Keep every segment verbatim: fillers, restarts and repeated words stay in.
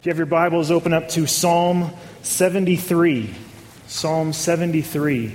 If you have your Bibles, open up to Psalm seventy-three. Psalm seventy-three.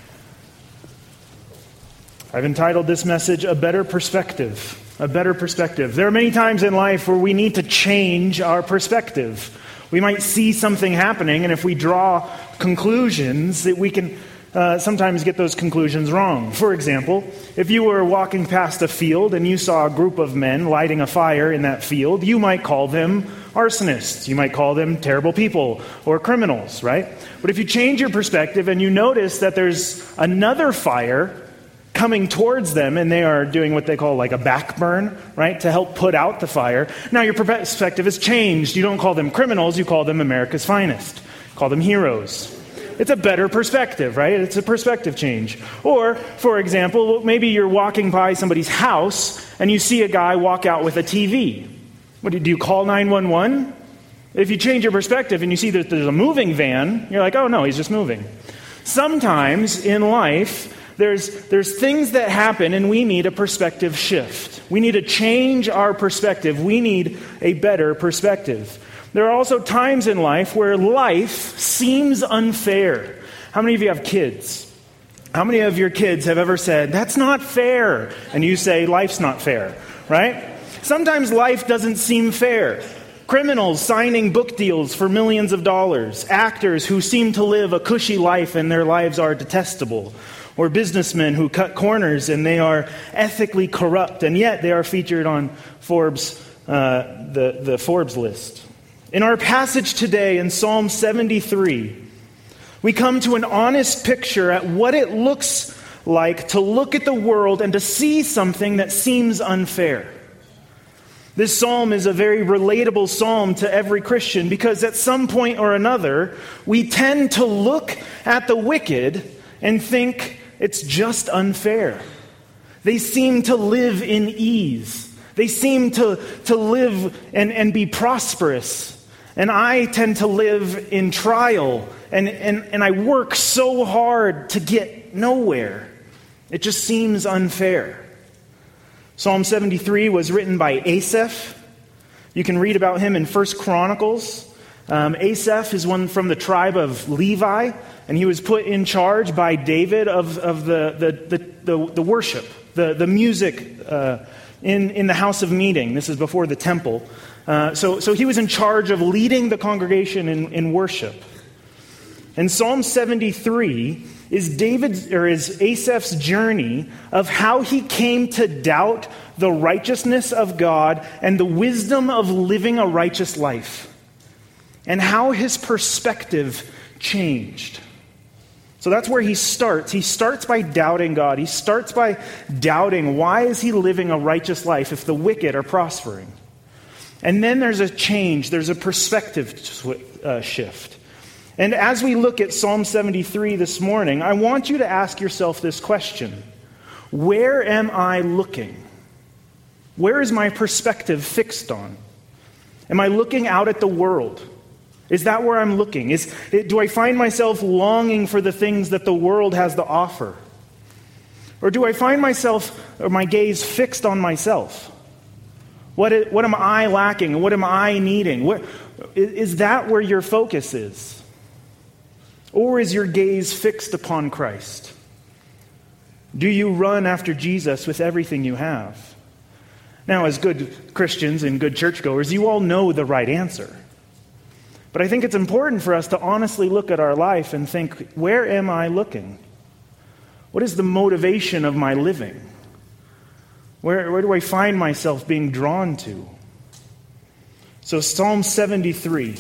I've entitled this message, A Better Perspective. A Better Perspective. There are many times in life where we need to change our perspective. We might see something happening, and if we draw conclusions, that we can uh, sometimes get those conclusions wrong. For example, if you were walking past a field and you saw a group of men lighting a fire in that field, you might call them arsonists. You might call them terrible people or criminals, right? But if you change your perspective and you notice that there's another fire coming towards them and they are doing what they call like a backburn, right, to help put out the fire, now your perspective has changed. You don't call them criminals, you call them America's finest. Call them heroes. It's a better perspective, right? It's a perspective change. Or, for example, maybe you're walking by somebody's house and you see a guy walk out with a T V. What do you, do you call nine one one? If you change your perspective and you see that there's a moving van, you're like, oh no, he's just moving. Sometimes in life, there's there's things that happen and we need a perspective shift. We need to change our perspective. We need a better perspective. There are also times in life where life seems unfair. How many of you have kids? How many of your kids have ever said, that's not fair? And you say, life's not fair, right? Sometimes life doesn't seem fair. Criminals signing book deals for millions of dollars. Actors who seem to live a cushy life and their lives are detestable. Or businessmen who cut corners and they are ethically corrupt, and yet they are featured on Forbes, uh, the, the Forbes list. In our passage today in Psalm seventy-three, we come to an honest picture at what it looks like to look at the world and to see something that seems unfair. This psalm is a very relatable psalm to every Christian because at some point or another, we tend to look at the wicked and think it's just unfair. They seem to live in ease. They seem to, to live and, and be prosperous. And I tend to live in trial. And, and, and I work so hard to get nowhere. It just seems unfair. Psalm seventy-three was written by Asaph. You can read about him in First Chronicles. Um, Asaph is one from the tribe of Levi, and he was put in charge by David of, of the, the, the, the, the worship, the, the music uh, in, in the house of meeting. This is before the temple. Uh, so, so he was in charge of leading the congregation in, in worship. And Psalm seventy-three is David's or is Asaph's journey of how he came to doubt the righteousness of God and the wisdom of living a righteous life, and how his perspective changed. So that's where he starts. He starts by doubting God. He starts by doubting, why is he living a righteous life if the wicked are prospering? And then there's a change. There's a perspective uh, shift. And as we look at Psalm seventy-three this morning, I want you to ask yourself this question. Where am I looking? Where is my perspective fixed on? Am I looking out at the world? Is that where I'm looking? Is, do I find myself longing for the things that the world has to offer? Or do I find myself, or my gaze fixed on myself? What, is, what am I lacking? What am I needing? What, is that where your focus is? Or is your gaze fixed upon Christ? Do you run after Jesus with everything you have? Now, as good Christians and good churchgoers, you all know the right answer. But I think it's important for us to honestly look at our life and think, where am I looking? What is the motivation of my living? Where, where do I find myself being drawn to? So Psalm seventy-three.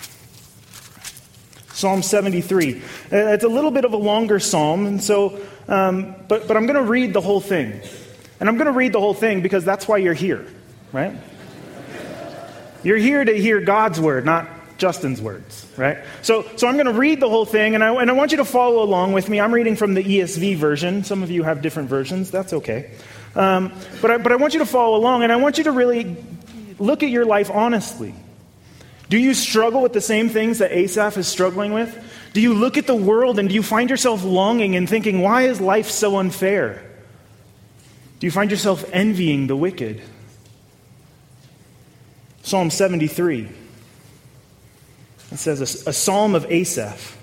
Psalm seventy-three. It's a little bit of a longer psalm, and so, um, but, but I'm going to read the whole thing. And I'm going to read the whole thing because that's why you're here, right? You're here to hear God's word, not Justin's words, right? So, so I'm going to read the whole thing, and I, and I want you to follow along with me. I'm reading from the E S V version. Some of you have different versions. That's okay. Um, but, I, but I want you to follow along, and I want you to really look at your life honestly. Do you struggle with the same things that Asaph is struggling with? Do you look at the world and do you find yourself longing and thinking, why is life so unfair? Do you find yourself envying the wicked? Psalm seventy-three. It says, a, a psalm of Asaph.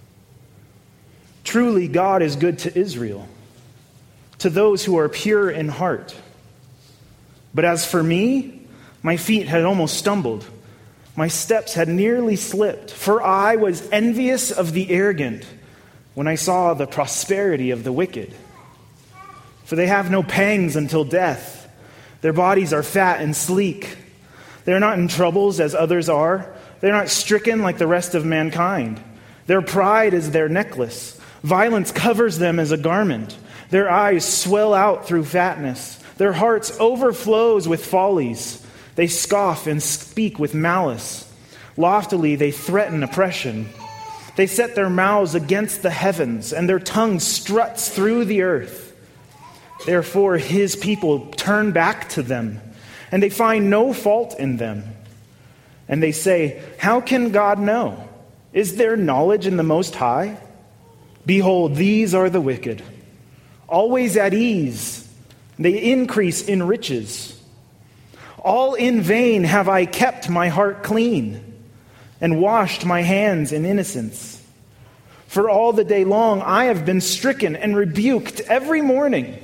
Truly God is good to Israel, to those who are pure in heart. But as for me, my feet had almost stumbled. My steps had nearly slipped, for I was envious of the arrogant when I saw the prosperity of the wicked. For they have no pangs until death. Their bodies are fat and sleek. They are not in troubles as others are. They are not stricken like the rest of mankind. Their pride is their necklace. Violence covers them as a garment. Their eyes swell out through fatness. Their hearts overflows with follies. They scoff and speak with malice. Loftily they threaten oppression. They set their mouths against the heavens, and their tongue struts through the earth. Therefore his people turn back to them, and they find no fault in them. And they say, how can God know? Is there knowledge in the Most High? Behold, these are the wicked, always at ease. They increase in riches. All in vain have I kept my heart clean and washed my hands in innocence. For all the day long I have been stricken and rebuked every morning.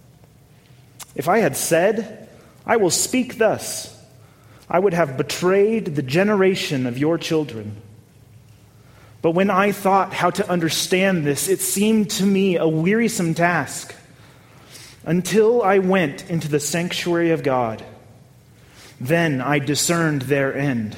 If I had said, I will speak thus, I would have betrayed the generation of your children. But when I thought how to understand this, it seemed to me a wearisome task, until I went into the sanctuary of God. Then I discerned their end.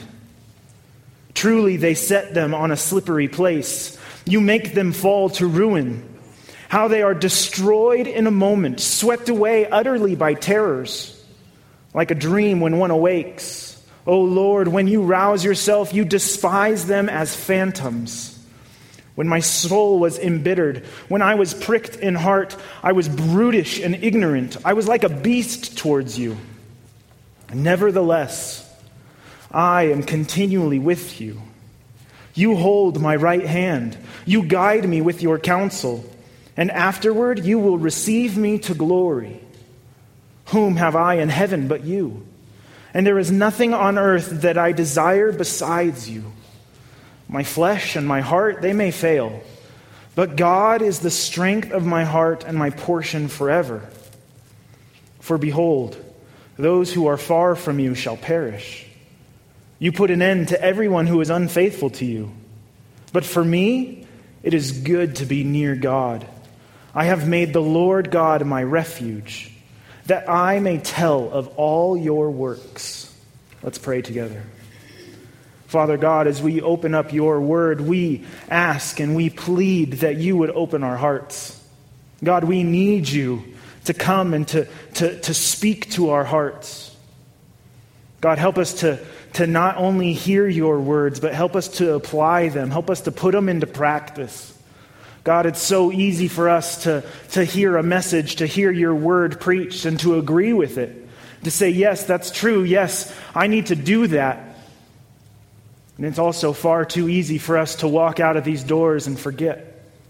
Truly they set them on a slippery place. You make them fall to ruin. How they are destroyed in a moment, swept away utterly by terrors, like a dream when one awakes. O Lord, when you rouse yourself, you despise them as phantoms. When my soul was embittered, when I was pricked in heart, I was brutish and ignorant. I was like a beast towards you. Nevertheless, I am continually with you. You hold my right hand. You guide me with your counsel. And afterward you will receive me to glory. Whom have I in heaven but you? And there is nothing on earth that I desire besides you. My flesh and my heart, they may fail, but God is the strength of my heart and my portion forever. For behold, those who are far from you shall perish. You put an end to everyone who is unfaithful to you. But for me, it is good to be near God. I have made the Lord God my refuge, that I may tell of all your works. Let's pray together. Father God, as we open up your word, we ask and we plead that you would open our hearts. God, we need you to come and to, to, to speak to our hearts. God, help us to, to not only hear your words, but help us to apply them. Help us to put them into practice. God, it's so easy for us to, to hear a message, to hear your word preached, and to agree with it. To say, yes, that's true. Yes, I need to do that. And it's also far too easy for us to walk out of these doors and forget.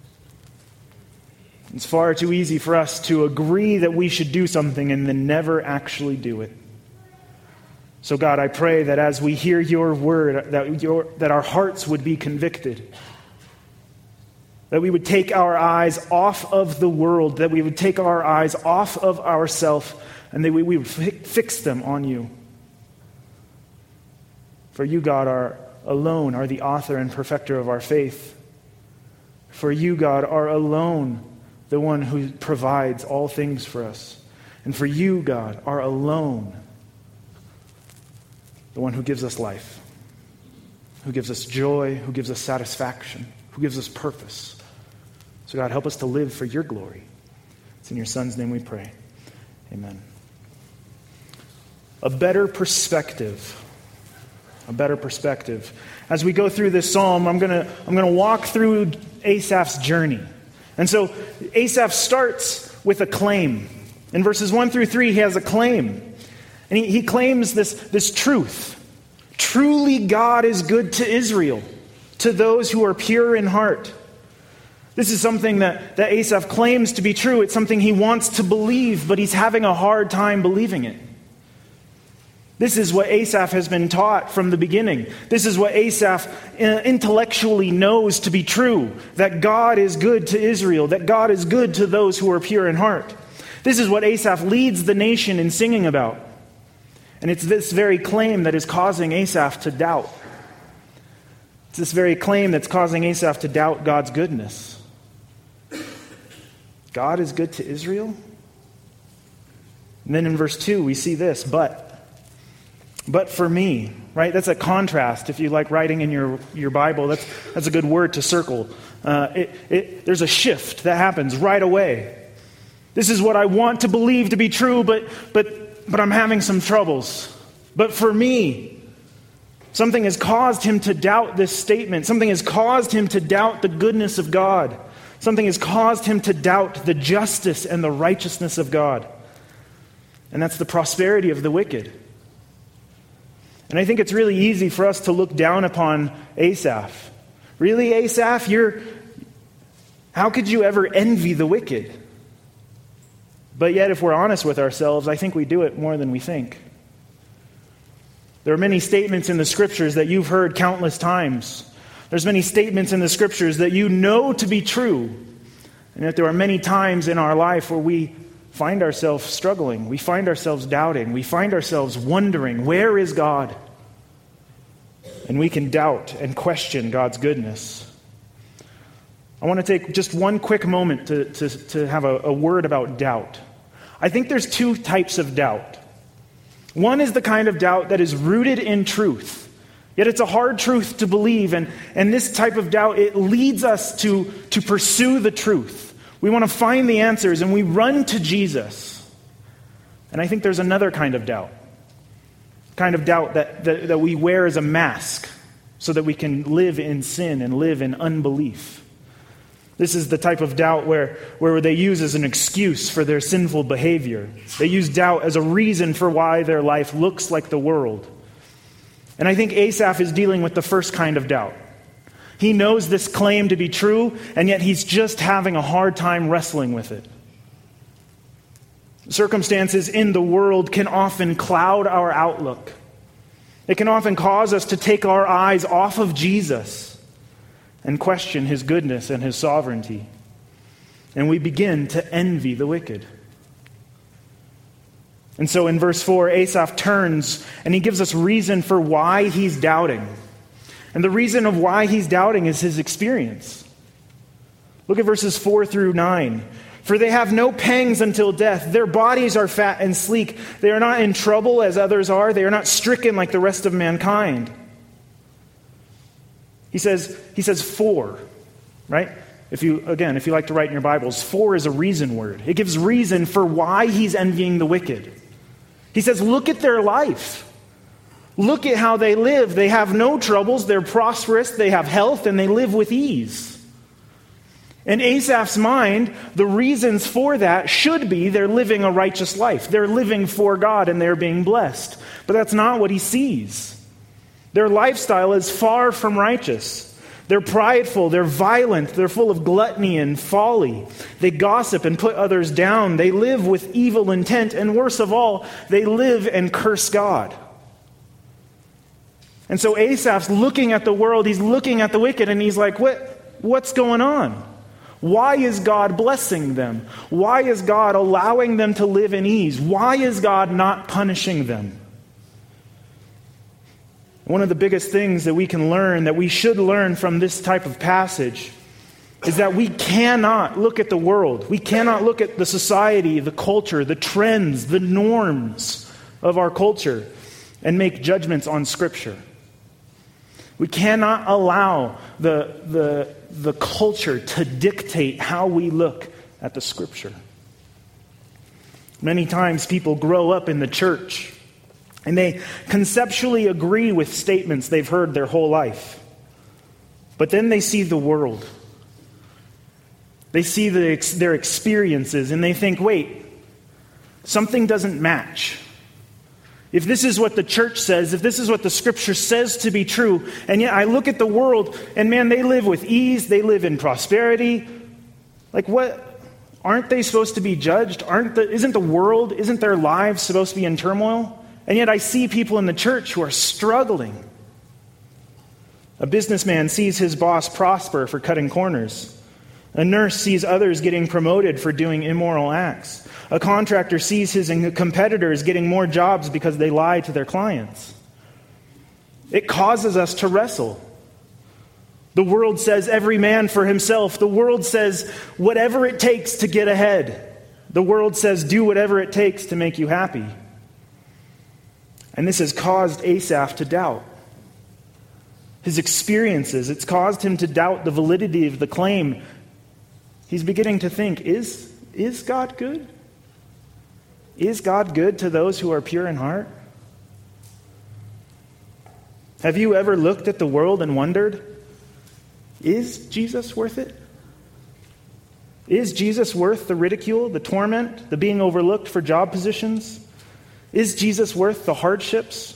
It's far too easy for us to agree that we should do something and then never actually do it. So God, I pray that as we hear your word, that, your, that our hearts would be convicted. That we would take our eyes off of the world, that we would take our eyes off of ourselves, and that we, we would fix them on you. For you, God, are alone are the author and perfecter of our faith. For you, God, are alone the one who provides all things for us. And for you, God, are alone the one who gives us life, who gives us joy, who gives us satisfaction, who gives us purpose. So God, help us to live for your glory. It's in your Son's name we pray. Amen. A better perspective. A better perspective. As we go through this psalm, I'm going to I'm going to walk through Asaph's journey. And so Asaph starts with a claim. In verses one through three, he has a claim. And he, he claims this, this truth. Truly God is good to Israel, to those who are pure in heart. This is something that, that Asaph claims to be true. It's something he wants to believe, but he's having a hard time believing it. This is what Asaph has been taught from the beginning. This is what Asaph intellectually knows to be true, that God is good to Israel, that God is good to those who are pure in heart. This is what Asaph leads the nation in singing about. And it's this very claim that is causing Asaph to doubt. It's this very claim that's causing Asaph to doubt God's goodness. God is good to Israel? And then in verse two, we see this, but. But for me, right? That's a contrast. If you like writing in your, your Bible, that's, that's a good word to circle. Uh, it, it, there's a shift that happens right away. This is what I want to believe to be true, but, but, but I'm having some troubles. But for me, something has caused him to doubt this statement. Something has caused him to doubt the goodness of God. Something has caused him to doubt the justice and the righteousness of God. And that's the prosperity of the wicked. And I think it's really easy for us to look down upon Asaph. Really, Asaph, you're, how could you ever envy the wicked? But yet, if we're honest with ourselves, I think we do it more than we think. There are many statements in the Scriptures that you've heard countless times. There's many statements in the Scriptures that you know to be true. And yet there are many times in our life where we find ourselves struggling. We find ourselves doubting. We find ourselves wondering, where is God? And we can doubt and question God's goodness. I want to take just one quick moment to, to, to have a, a word about doubt. I think there's two types of doubt. One is the kind of doubt that is rooted in truth. Yet it's a hard truth to believe, and, and this type of doubt, it leads us to, to pursue the truth. We want to find the answers, and we run to Jesus. And I think there's another kind of doubt. Kind of doubt that, that, that we wear as a mask so that we can live in sin and live in unbelief. This is the type of doubt where, where they use as an excuse for their sinful behavior. They use doubt as a reason for why their life looks like the world. And I think Asaph is dealing with the first kind of doubt. He knows this claim to be true, and yet he's just having a hard time wrestling with it. Circumstances in the world can often cloud our outlook. It can often cause us to take our eyes off of Jesus and question his goodness and his sovereignty. And we begin to envy the wicked. And so in verse four, Asaph turns and he gives us reason for why he's doubting. And the reason of why he's doubting is his experience. Look at verses four through nine. For they have no pangs until death. Their bodies are fat and sleek. They are not in trouble as others are. They are not stricken like the rest of mankind. He says, he says for, right? If you, again, if you like to write in your Bibles, for is a reason word. It gives reason for why he's envying the wicked. He says, look at their life. Look at how they live. They have no troubles. They're prosperous. They have health, and they live with ease. In Asaph's mind, the reasons for that should be they're living a righteous life. They're living for God, and they're being blessed. But that's not what he sees. Their lifestyle is far from righteous. They're prideful. They're violent. They're full of gluttony and folly. They gossip and put others down. They live with evil intent. And worst of all, they live and curse God. And so Asaph's looking at the world, he's looking at the wicked, and he's like, what, what's going on? Why is God blessing them? Why is God allowing them to live in ease? Why is God not punishing them? One of the biggest things that we can learn, that we should learn from this type of passage, is that we cannot look at the world. We cannot look at the society, the culture, the trends, the norms of our culture and make judgments on Scripture. We cannot allow the, the, the culture to dictate how we look at the Scripture. Many times people grow up in the church and they conceptually agree with statements they've heard their whole life. But then they see the world. They see the, their experiences and they think, wait, something doesn't match. If this is what the church says, if this is what the Scripture says to be true, and yet I look at the world, and man, they live with ease, they live in prosperity. Like what? Aren't they supposed to be judged? Aren't the, isn't the world, isn't their lives supposed to be in turmoil? And yet I see people in the church who are struggling. A businessman sees his boss prosper for cutting corners. A nurse sees others getting promoted for doing immoral acts. A contractor sees his competitors getting more jobs because they lie to their clients. It causes us to wrestle. The world says every man for himself. The world says whatever it takes to get ahead. The world says do whatever it takes to make you happy. And this has caused Asaph to doubt. His experiences, it's caused him to doubt the validity of the claim. He's beginning to think, is, is God good? Is God good to those who are pure in heart? Have you ever looked at the world and wondered, is Jesus worth it? Is Jesus worth the ridicule, the torment, the being overlooked for job positions? Is Jesus worth the hardships?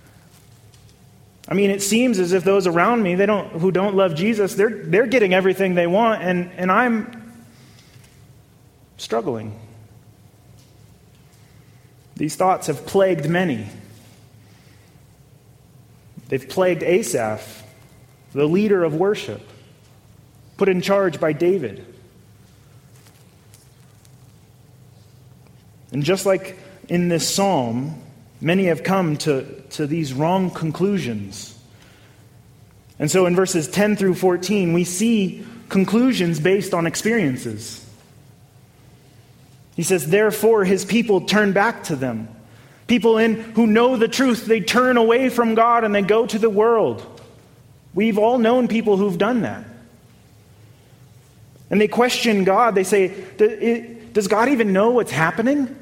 I mean, it seems as if those around me, they don't, who don't love Jesus, they're, they're getting everything they want, and, and I'm struggling. These thoughts have plagued many. They've plagued Asaph, the leader of worship, put in charge by David. And just like in this psalm, many have come to, to these wrong conclusions. And so in verses ten through fourteen, we see conclusions based on experiences. He says, therefore his people turn back to them. People in who know the truth, they turn away from God and they go to the world. We've all known people who've done that. And they question God. They say, does God even know what's happening?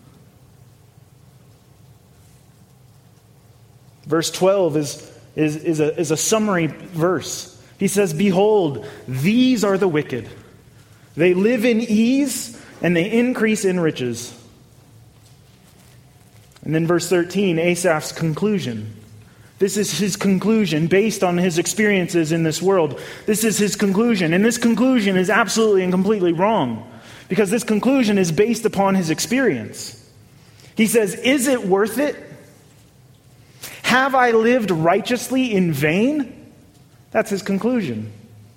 Verse twelve is, is, is, a, is a summary verse. He says, behold, these are the wicked. They live in ease and they increase in riches. And then verse thirteen, Asaph's conclusion. This is his conclusion based on his experiences in this world. This is his conclusion. And this conclusion is absolutely and completely wrong, because this conclusion is based upon his experience. He says, is it worth it? Have I lived righteously in vain? That's his conclusion.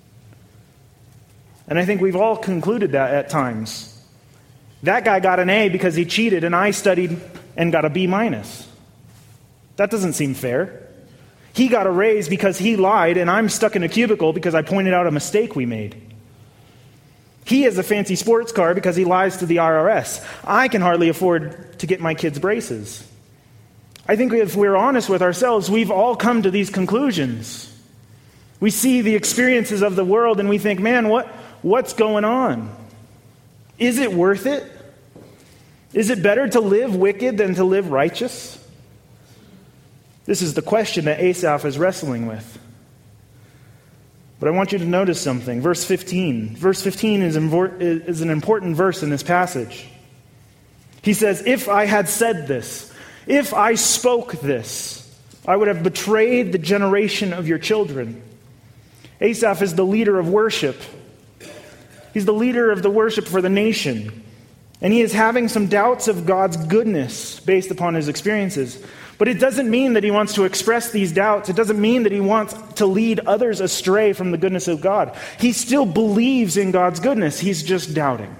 And I think we've all concluded that at times. That guy got an A because he cheated, and I studied and got a B minus. That doesn't seem fair. He got a raise because he lied, and I'm stuck in a cubicle because I pointed out a mistake we made. He has a fancy sports car because he lies to the I R S. I can hardly afford to get my kids braces. I think if we're honest with ourselves, we've all come to these conclusions. We see the experiences of the world and we think, man, what, what's going on? Is it worth it? Is it better to live wicked than to live righteous? This is the question that Asaph is wrestling with. But I want you to notice something. Verse fifteen. Verse fifteen is, is an important verse in this passage. He says, if I had said this, if I spoke this, I would have betrayed the generation of your children. Asaph is the leader of worship. He's the leader of the worship for the nation. And he is having some doubts of God's goodness based upon his experiences. But it doesn't mean that he wants to express these doubts. It doesn't mean that he wants to lead others astray from the goodness of God. He still believes in God's goodness. He's just doubting.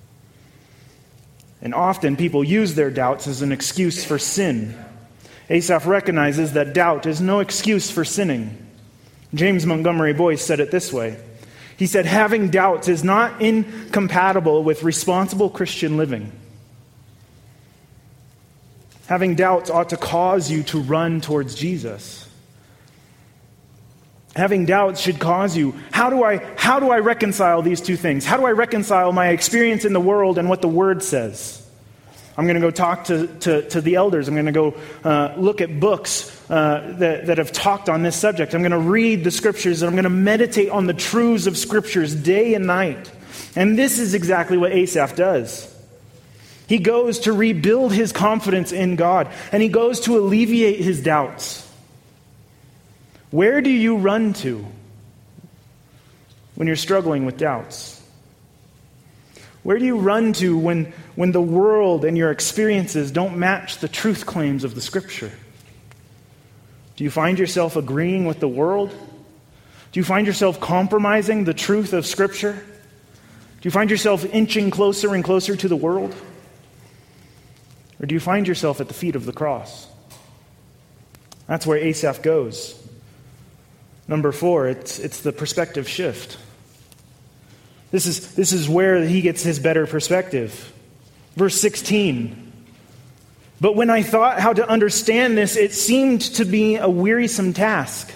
And often people use their doubts as an excuse for sin. Asaph recognizes that doubt is no excuse for sinning. James Montgomery Boyce said it this way. He said, having doubts is not incompatible with responsible Christian living. Having doubts ought to cause you to run towards Jesus. Having doubts should cause you, how do I, how do I reconcile these two things? How do I reconcile my experience in the world and what the Word says? I'm going to go talk to, to, to the elders. I'm going to go uh, look at books uh, that, that have talked on this subject. I'm going to read the Scriptures, and I'm going to meditate on the truths of Scriptures day and night. And this is exactly what Asaph does. He goes to rebuild his confidence in God, and he goes to alleviate his doubts. Where do you run to when you're struggling with doubts? Where do you run to when, when the world and your experiences don't match the truth claims of the Scripture? Do you find yourself agreeing with the world? Do you find yourself compromising the truth of Scripture? Do you find yourself inching closer and closer to the world? Or do you find yourself at the feet of the cross? That's where Asaph goes. Number four, it's, it's the perspective shift. This is, this is where he gets his better perspective. Verse sixteen. But when I thought how to understand this, it seemed to be a wearisome task.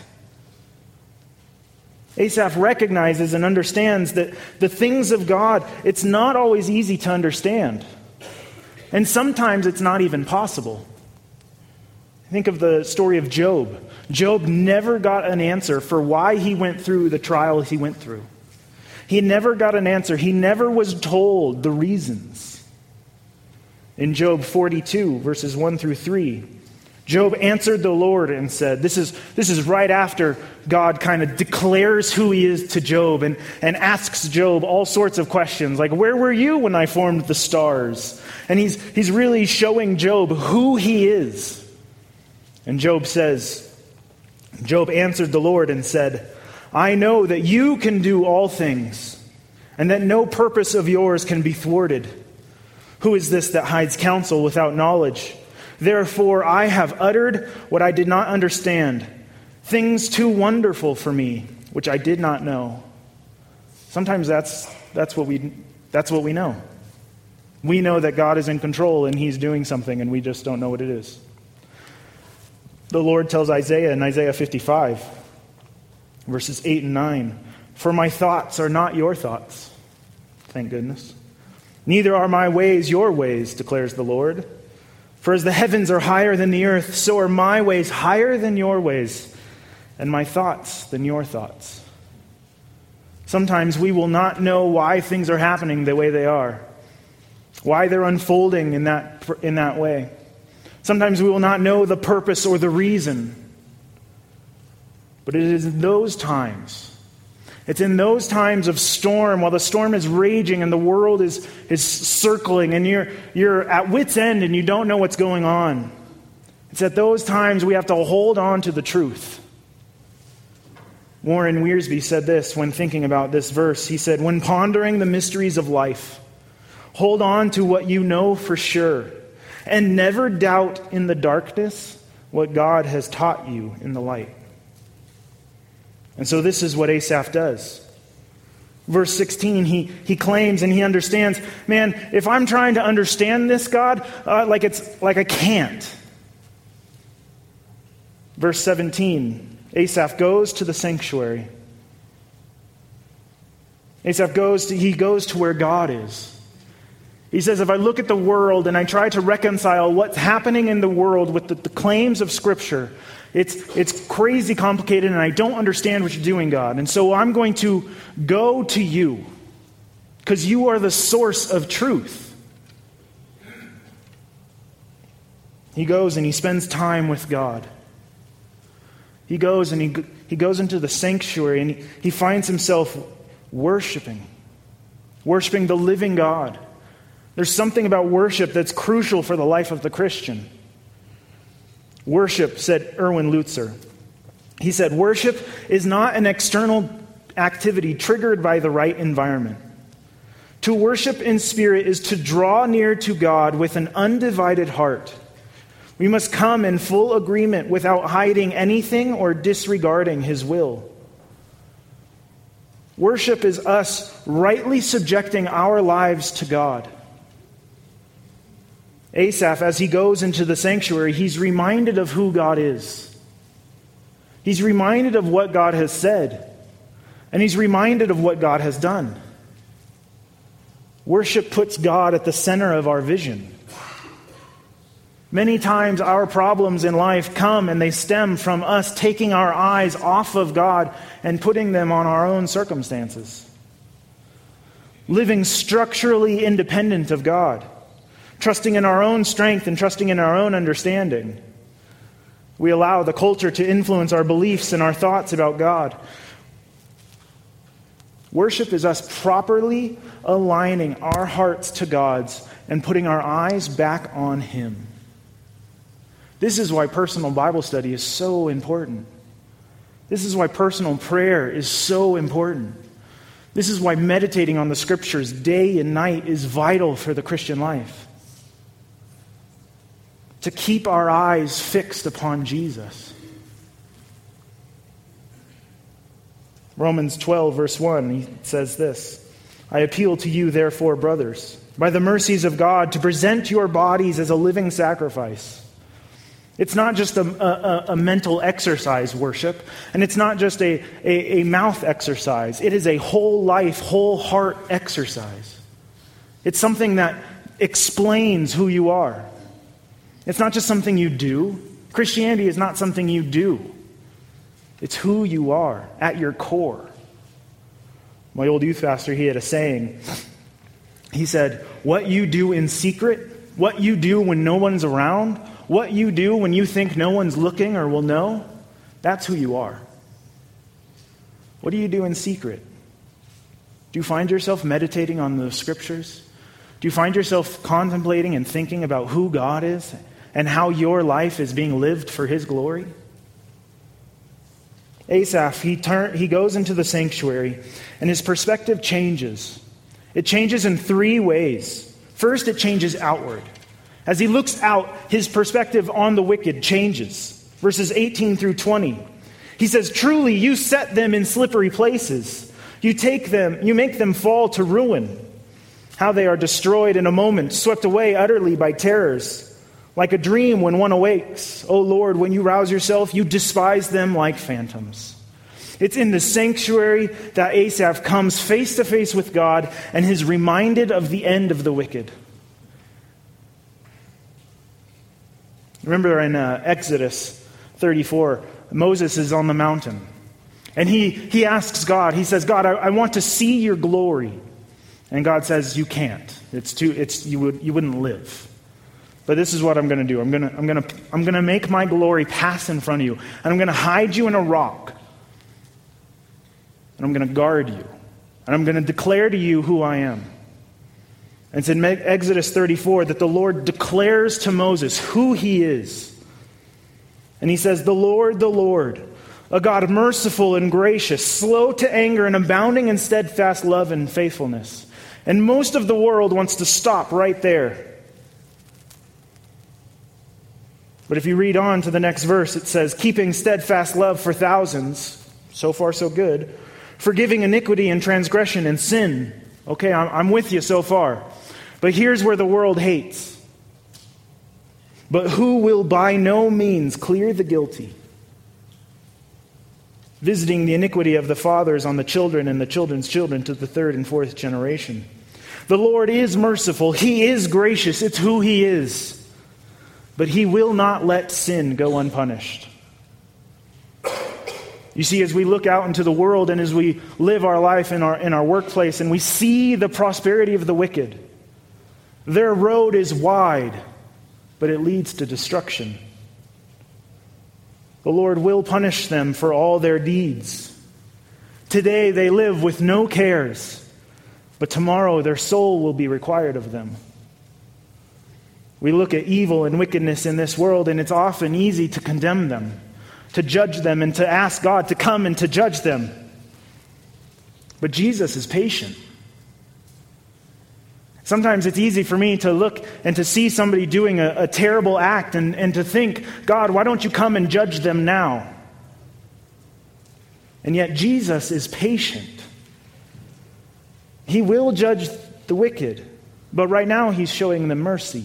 Asaph recognizes and understands that the things of God, it's not always easy to understand. And sometimes it's not even possible. Think of the story of Job. Job never got an answer for why he went through the trials he went through. He never got an answer. He never was told the reasons. In Job forty-two, verses one through three, Job answered the Lord and said, this is, this is right after God kind of declares who he is to Job and, and asks Job all sorts of questions, like, where were you when I formed the stars? And he's, he's really showing Job who he is. And Job says, Job answered the Lord and said, I know that you can do all things, and that no purpose of yours can be thwarted. Who is this that hides counsel without knowledge? Therefore I have uttered what I did not understand, things too wonderful for me, which I did not know. Sometimes that's that's what we that's what we know. We know that God is in control and he's doing something, and we just don't know what it is. The Lord tells Isaiah in Isaiah fifty-five, verses eight and nine, for my thoughts are not your thoughts. Thank goodness. Neither are my ways your ways, declares the Lord. For as the heavens are higher than the earth, so are my ways higher than your ways, and my thoughts than your thoughts. Sometimes we will not know why things are happening the way they are, why they're unfolding in that, in that way. Sometimes we will not know the purpose or the reason. But it is in those times, it's in those times of storm, while the storm is raging and the world is, is circling and you're, you're at wit's end and you don't know what's going on. It's at those times we have to hold on to the truth. Warren Wiersbe said this when thinking about this verse. He said, when pondering the mysteries of life, hold on to what you know for sure, and never doubt in the darkness what God has taught you in the light. And so this is what Asaph does. Verse sixteen, he, he claims and he understands, man, if I'm trying to understand this, God, uh, like it's like I can't. Verse seventeen, Asaph goes to the sanctuary. Asaph goes to, he goes to where God is. He says, if I look at the world and I try to reconcile what's happening in the world with the, the claims of Scripture, it's, it's crazy complicated and I don't understand what you're doing, God. And so I'm going to go to you because you are the source of truth. He goes and he spends time with God. He goes and he, he goes into the sanctuary and he, he finds himself worshiping, worshiping the living God. There's something about worship that's crucial for the life of the Christian. Worship, said Erwin Lutzer. He said, worship is not an external activity triggered by the right environment. To worship in spirit is to draw near to God with an undivided heart. We must come in full agreement without hiding anything or disregarding His will. Worship is us rightly subjecting our lives to God. Asaph, as he goes into the sanctuary, he's reminded of who God is. He's reminded of what God has said. And he's reminded of what God has done. Worship puts God at the center of our vision. Many times our problems in life come and they stem from us taking our eyes off of God and putting them on our own circumstances. Living structurally independent of God. Trusting in our own strength and trusting in our own understanding. We allow the culture to influence our beliefs and our thoughts about God. Worship is us properly aligning our hearts to God's and putting our eyes back on Him. This is why personal Bible study is so important. This is why personal prayer is so important. This is why meditating on the Scriptures day and night is vital for the Christian life. To keep our eyes fixed upon Jesus. Romans twelve, verse one, he says this, I appeal to you, therefore, brothers, by the mercies of God, to present your bodies as a living sacrifice. It's not just a, a, a mental exercise, worship, and it's not just a, a, a mouth exercise. It is a whole life, whole heart exercise. It's something that explains who you are. It's not just something you do. Christianity is not something you do. It's who you are at your core. My old youth pastor, he had a saying. He said, what you do in secret, what you do when no one's around, what you do when you think no one's looking or will know, that's who you are. What do you do in secret? Do you find yourself meditating on the Scriptures? Do you find yourself contemplating and thinking about who God is and how your life is being lived for His glory? Asaph, he turn, he goes into the sanctuary, and his perspective changes. It changes in three ways. First, it changes outward. As he looks out, his perspective on the wicked changes. Verses eighteen through twenty. He says, truly, you set them in slippery places. You take them, you make them fall to ruin. How they are destroyed in a moment, swept away utterly by terrors. Like a dream when one awakes. O Lord, when you rouse yourself, you despise them like phantoms. It's in the sanctuary that Asaph comes face to face with God and is reminded of the end of the wicked. Remember in uh, Exodus thirty-four, Moses is on the mountain. And he, he asks God, he says, God, I, I want to see your glory. And God says, you can't. It's too, it's, you, would, you wouldn't live. But this is what I'm going to do. I'm going to, I'm going to, I'm going to make my glory pass in front of you. And I'm going to hide you in a rock. And I'm going to guard you. And I'm going to declare to you who I am. And it's in Exodus thirty-four that the Lord declares to Moses who He is. And He says, the Lord, the Lord, a God merciful and gracious, slow to anger and abounding in steadfast love and faithfulness. And most of the world wants to stop right there. But if you read on to the next verse, it says, keeping steadfast love for thousands, so far so good, forgiving iniquity and transgression and sin. Okay, I'm, I'm with you so far. But here's where the world hates. But who will by no means clear the guilty, visiting the iniquity of the fathers on the children and the children's children to the third and fourth generation. The Lord is merciful. He is gracious. It's who He is. But He will not let sin go unpunished. You see, as we look out into the world and as we live our life in our, in our workplace and we see the prosperity of the wicked, their road is wide, but it leads to destruction. The Lord will punish them for all their deeds. Today they live with no cares, but tomorrow their soul will be required of them. We look at evil and wickedness in this world, and it's often easy to condemn them, to judge them, and to ask God to come and to judge them. But Jesus is patient. Sometimes it's easy for me to look and to see somebody doing a, a terrible act and, and to think, God, why don't you come and judge them now? And yet Jesus is patient. He will judge the wicked, but right now He's showing them mercy.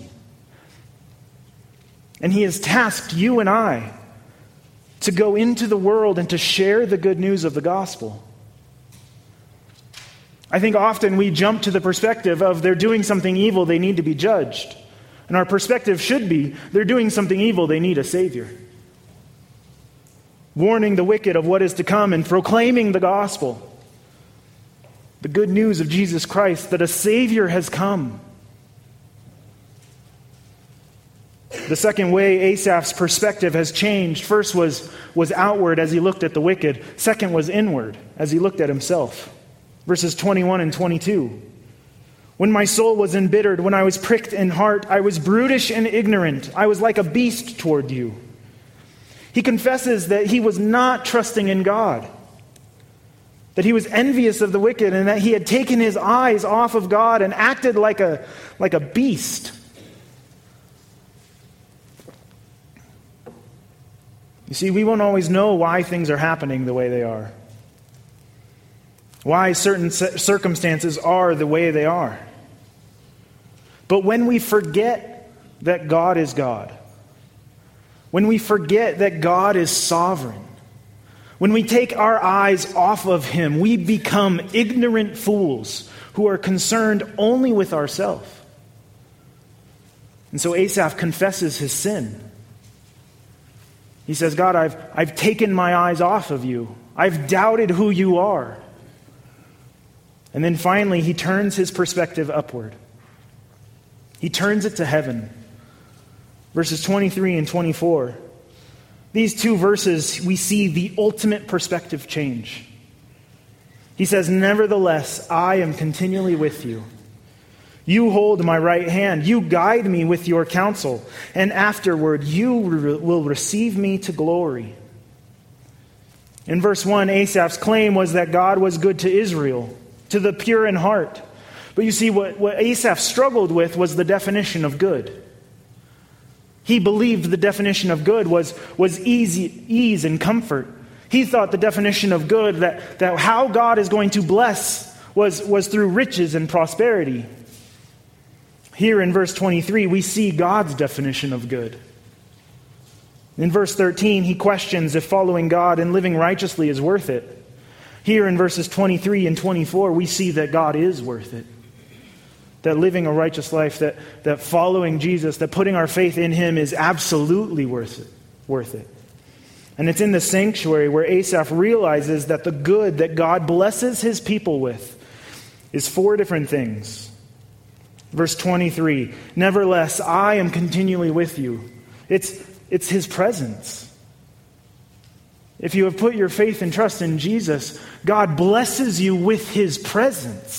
And He has tasked you and I to go into the world and to share the good news of the gospel. I think often we jump to the perspective of they're doing something evil, they need to be judged. And our perspective should be they're doing something evil, they need a Savior. Warning the wicked of what is to come and proclaiming the gospel. The good news of Jesus Christ, that a Savior has come. The second way Asaph's perspective has changed, first was, was outward as he looked at the wicked. Second was inward as he looked at himself. Verses twenty-one and twenty-two. When my soul was embittered, when I was pricked in heart, I was brutish and ignorant. I was like a beast toward you. He confesses that he was not trusting in God, that he was envious of the wicked, and that he had taken his eyes off of God and acted like a, like a beast. You see, we won't always know why things are happening the way they are, why certain circumstances are the way they are. But when we forget that God is God, when we forget that God is sovereign, when we take our eyes off of him, we become ignorant fools who are concerned only with ourselves. And so Asaph confesses his sin. He says, God, I've, I've taken my eyes off of you. I've doubted who you are. And then finally, he turns his perspective upward. He turns it to heaven. Verses twenty-three and twenty-four. These two verses, we see the ultimate perspective change. He says, nevertheless, I am continually with you. You hold my right hand. You guide me with your counsel. And afterward, you re- will receive me to glory. In verse one, Asaph's claim was that God was good to Israel, to the pure in heart. But you see, what, what Asaph struggled with was the definition of good. He believed the definition of good was, was easy, ease and comfort. He thought the definition of good, that, that how God is going to bless, was, was through riches and prosperity. Here in verse twenty-three, we see God's definition of good. In verse thirteen, he questions if following God and living righteously is worth it. Here in verses twenty-three and twenty-four, we see that God is worth it. That living a righteous life, that, that following Jesus, that putting our faith in him is absolutely worth it, worth it. And it's in the sanctuary where Asaph realizes that the good that God blesses his people with is four different things. Verse twenty-three, nevertheless, I am continually with you. It's, it's his presence. If you have put your faith and trust in Jesus, God blesses you with his presence.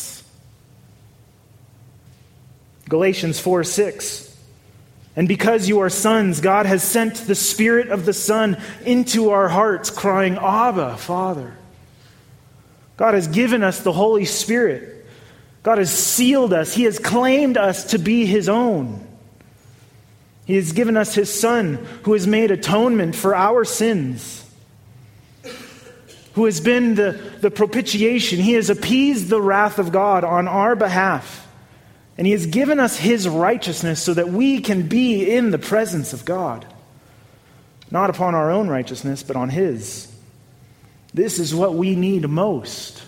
Galatians four six. And because you are sons, God has sent the Spirit of the Son into our hearts, crying, Abba, Father. God has given us the Holy Spirit. God has sealed us. He has claimed us to be his own. He has given us his Son, who has made atonement for our sins, who has been the, the propitiation. He has appeased the wrath of God on our behalf. And he has given us his righteousness so that we can be in the presence of God. Not upon our own righteousness, but on his. This is what we need most.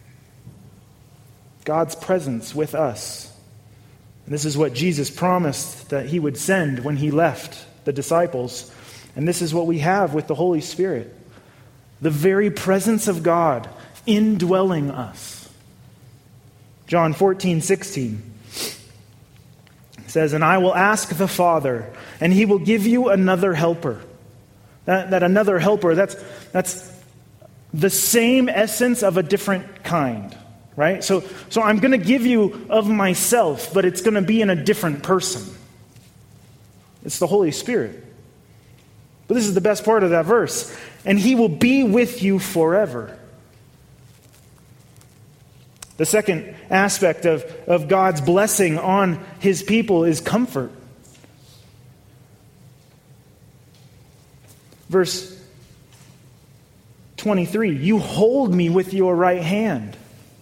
God's presence with us. And this is what Jesus promised that he would send when he left the disciples. And this is what we have with the Holy Spirit. The very presence of God indwelling us. John fourteen sixteen. Says, and I will ask the Father, and he will give you another helper. That, that another helper, that's, that's the same essence of a different kind, right? So, so I'm going to give you of myself, but it's going to be in a different person. It's the Holy Spirit. But this is the best part of that verse. And he will be with you forever. The second aspect of, of God's blessing on his people is comfort. Verse twenty-three, you hold me with your right hand.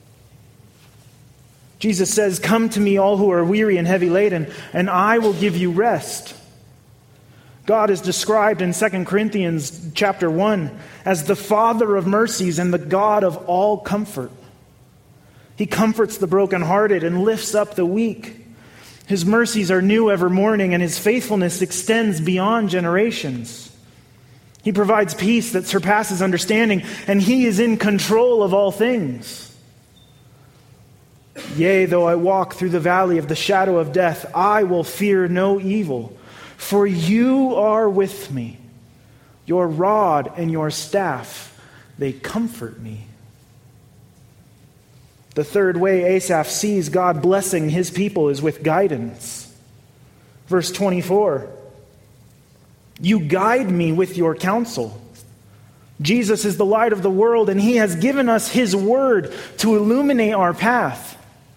Jesus says, come to me all who are weary and heavy laden, and I will give you rest. God is described in Second Corinthians chapter one as the Father of mercies and the God of all comfort. He comforts the brokenhearted and lifts up the weak. His mercies are new every morning, and his faithfulness extends beyond generations. He provides peace that surpasses understanding, and he is in control of all things. Yea, though I walk through the valley of the shadow of death, I will fear no evil, for you are with me. Your rod and your staff, they comfort me. The third way Asaph sees God blessing his people is with guidance. Verse twenty-four, you guide me with your counsel. Jesus is the light of the world, and he has given us his word to illuminate our path.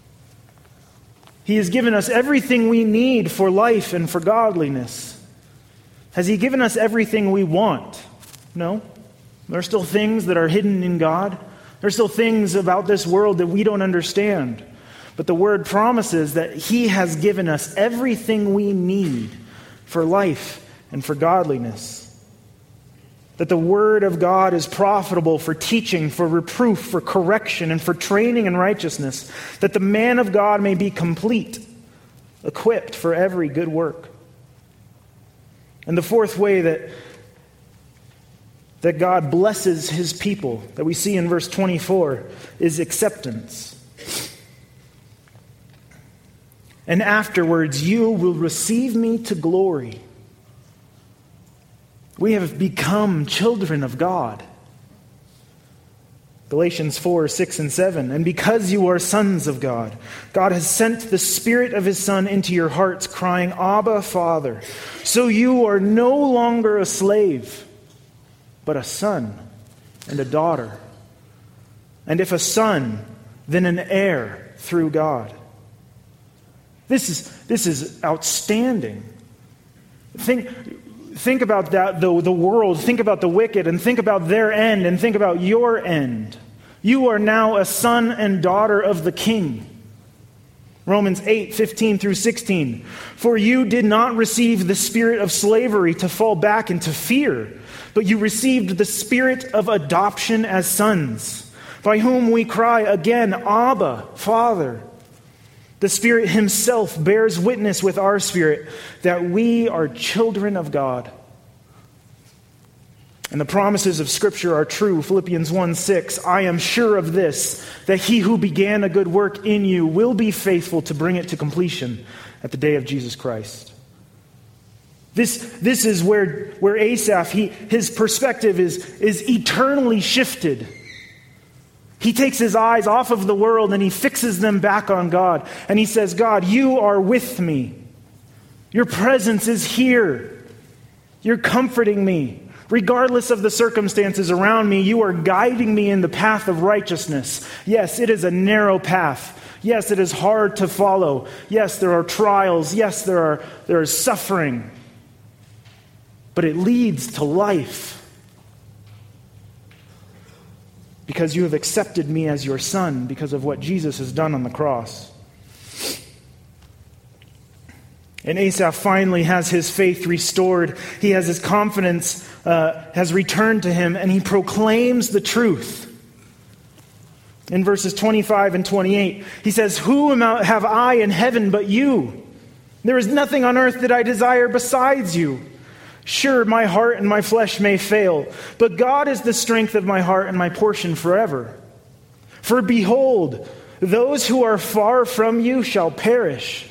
He has given us everything we need for life and for godliness. Has he given us everything we want? No. There are still things that are hidden in God. There are still things about this world that we don't understand. But the word promises that he has given us everything we need for life and for godliness. That the word of God is profitable for teaching, for reproof, for correction, and for training in righteousness, that the man of God may be complete, equipped for every good work. And the fourth way that, that God blesses his people, that we see in verse twenty-four, is acceptance. And afterwards you will receive me to glory. We have become children of God. Galatians four, six, and seven. And because you are sons of God, God has sent the Spirit of his Son into your hearts, crying, Abba, Father. So you are no longer a slave, but a son and a daughter. And if a son, then an heir through God. This is, this is outstanding. Think... Think about that, the, the world, think about the wicked, and think about their end, and think about your end. You are now a son and daughter of the King. Romans eight, fifteen through sixteen. For you did not receive the spirit of slavery to fall back into fear, but you received the spirit of adoption as sons, by whom we cry again, Abba, Father. The Spirit himself bears witness with our spirit that we are children of God. And the promises of Scripture are true. Philippians one six, I am sure of this, that he who began a good work in you will be faithful to bring it to completion at the day of Jesus Christ. This, this is where, where Asaph, he, his perspective is, is eternally shifted. He takes his eyes off of the world and he fixes them back on God. And he says, God, you are with me. Your presence is here. You're comforting me. Regardless of the circumstances around me, you are guiding me in the path of righteousness. Yes, it is a narrow path. Yes, it is hard to follow. Yes, there are trials. Yes, there are there is suffering. But it leads to life. Because you have accepted me as your son because of what Jesus has done on the cross. And Asaph finally has his faith restored. He has his confidence uh, has returned to him, and he proclaims the truth. In verses twenty-five and twenty-eight, he says, who am I, have I in heaven but you? There is nothing on earth that I desire besides you. Sure, my heart and my flesh may fail, but God is the strength of my heart and my portion forever. For behold, those who are far from you shall perish.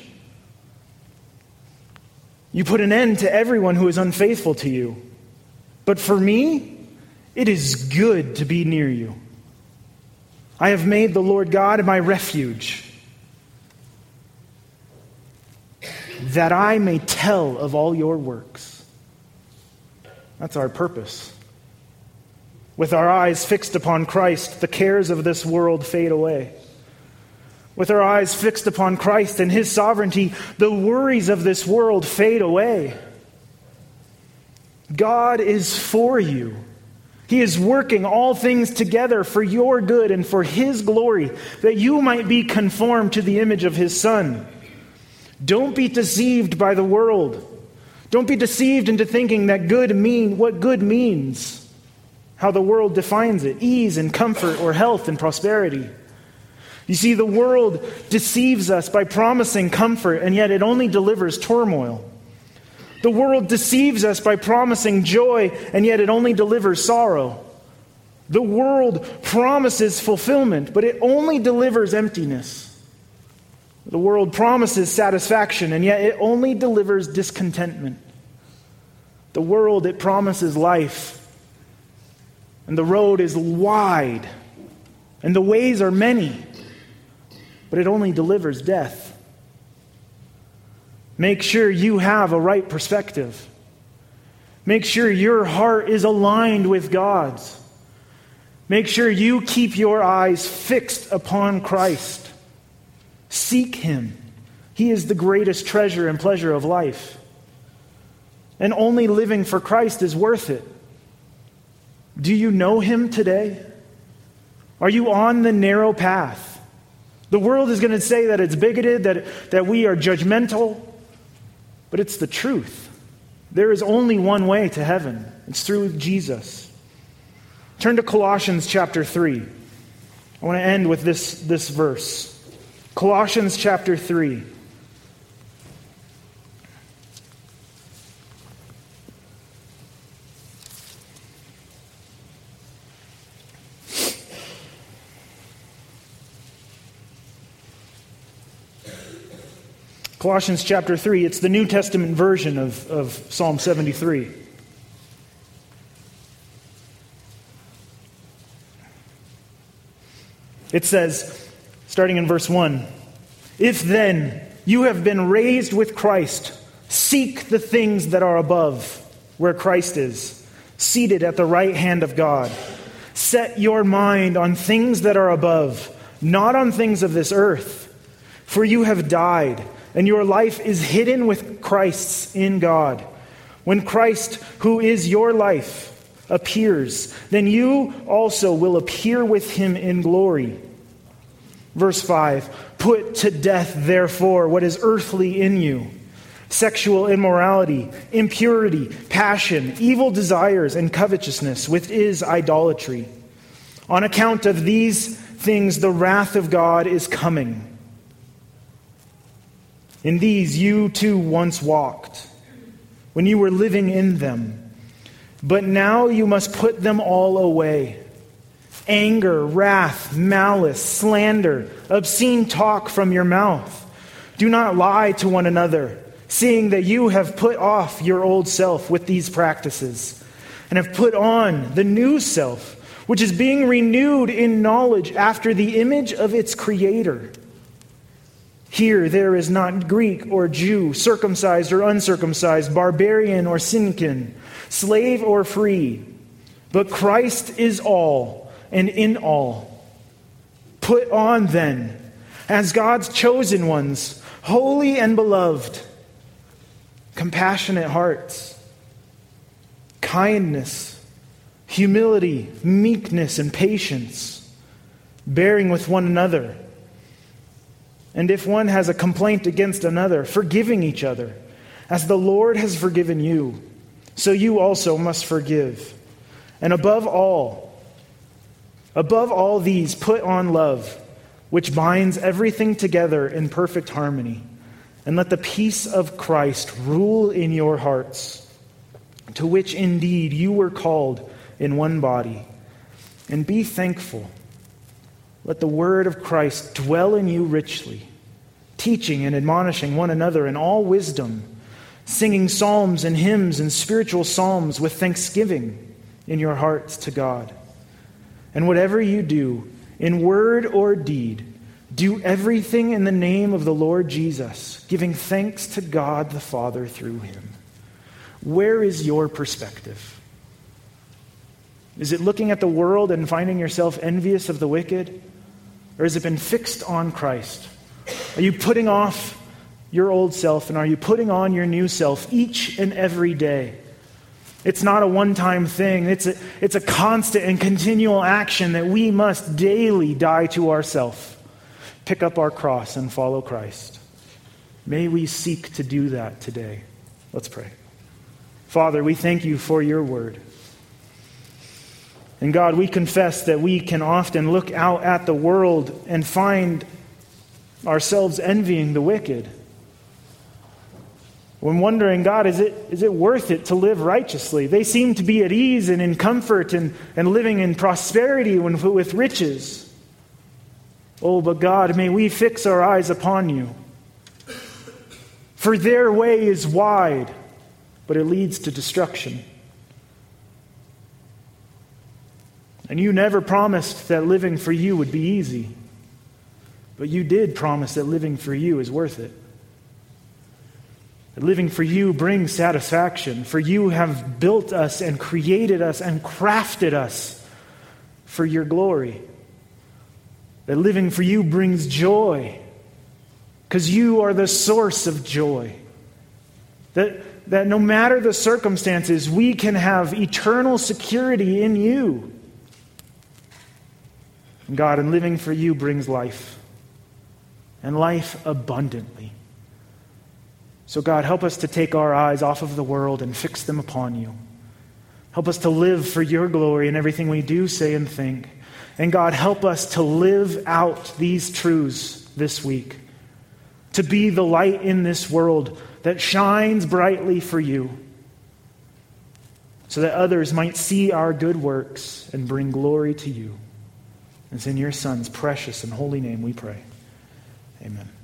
You put an end to everyone who is unfaithful to you. But for me, it is good to be near you. I have made the Lord God my refuge, that I may tell of all your works. That's our purpose. With our eyes fixed upon Christ, the cares of this world fade away. With our eyes fixed upon Christ and his sovereignty, the worries of this world fade away. God is for you. He is working all things together for your good and for his glory, that you might be conformed to the image of his Son. Don't be deceived by the world. Don't be deceived into thinking that good mean what good means, how the world defines it, ease and comfort or health and prosperity. You see, the world deceives us by promising comfort, and yet it only delivers turmoil. The world deceives us by promising joy, and yet it only delivers sorrow. The world promises fulfillment, but it only delivers emptiness. The world promises satisfaction, and yet it only delivers discontentment. The world, it promises life, and the road is wide, and the ways are many, but it only delivers death. Make sure you have a right perspective. Make sure your heart is aligned with God's. Make sure you keep your eyes fixed upon Christ. Seek Him. He is the greatest treasure and pleasure of life. And only living for Christ is worth it. Do you know Him today? Are you on the narrow path? The world is going to say that it's bigoted, that, that we are judgmental, but it's the truth. There is only one way to heaven. It's through Jesus. Turn to Colossians chapter three. I want to end with this, this verse. Colossians chapter three. Colossians chapter three, it's the New Testament version of, of Psalm seventy-three. It says, starting in verse one, "If then you have been raised with Christ, seek the things that are above, where Christ is, seated at the right hand of God. Set your mind on things that are above, not on things of this earth. For you have died, and your life is hidden with Christ's in God. When Christ, who is your life, appears, then you also will appear with Him in glory." Verse five, "Put to death, therefore, what is earthly in you: sexual immorality, impurity, passion, evil desires, and covetousness, which is idolatry. On account of these things, the wrath of God is coming. In these you too once walked, when you were living in them. But now you must put them all away: anger, wrath, malice, slander, obscene talk from your mouth. Do not lie to one another, seeing that you have put off your old self with these practices, and have put on the new self, which is being renewed in knowledge after the image of its Creator. Here there is not Greek or Jew, circumcised or uncircumcised, barbarian or Scythian, slave or free, but Christ is all and in all. Put on then, as God's chosen ones, holy and beloved, compassionate hearts, kindness, humility, meekness, and patience, bearing with one another. And if one has a complaint against another, forgiving each other, as the Lord has forgiven you, so you also must forgive. And above all, above all these, put on love, which binds everything together in perfect harmony. And let the peace of Christ rule in your hearts, to which indeed you were called in one body. And be thankful. Let the word of Christ dwell in you richly, teaching and admonishing one another in all wisdom, singing psalms and hymns and spiritual psalms with thanksgiving in your hearts to God. And whatever you do, in word or deed, do everything in the name of the Lord Jesus, giving thanks to God the Father through Him." Where is your perspective? Is it looking at the world and finding yourself envious of the wicked? Or has it been fixed on Christ? Are you putting off your old self and are you putting on your new self each and every day? It's not a one-time thing. It's a, it's a constant and continual action that we must daily die to ourselves, pick up our cross, and follow Christ. May we seek to do that today. Let's pray. Father, we thank you for your word. And God, we confess that we can often look out at the world and find ourselves envying the wicked. When wondering, God, is it is it worth it to live righteously? They seem to be at ease and in comfort and, and living in prosperity when, with riches. Oh, but God, may we fix our eyes upon you. For their way is wide, but it leads to destruction. And you never promised that living for you would be easy. But you did promise that living for you is worth it. That living for you brings satisfaction, for you have built us and created us and crafted us for your glory. That living for you brings joy, because you are the source of joy. That, that no matter the circumstances, we can have eternal security in you. And God, and living for you brings life, and life abundantly. So God, help us to take our eyes off of the world and fix them upon you. Help us to live for your glory in everything we do, say, and think. And God, help us to live out these truths this week. To be the light in this world that shines brightly for you, so that others might see our good works and bring glory to you. It's in your Son's precious and holy name we pray. Amen.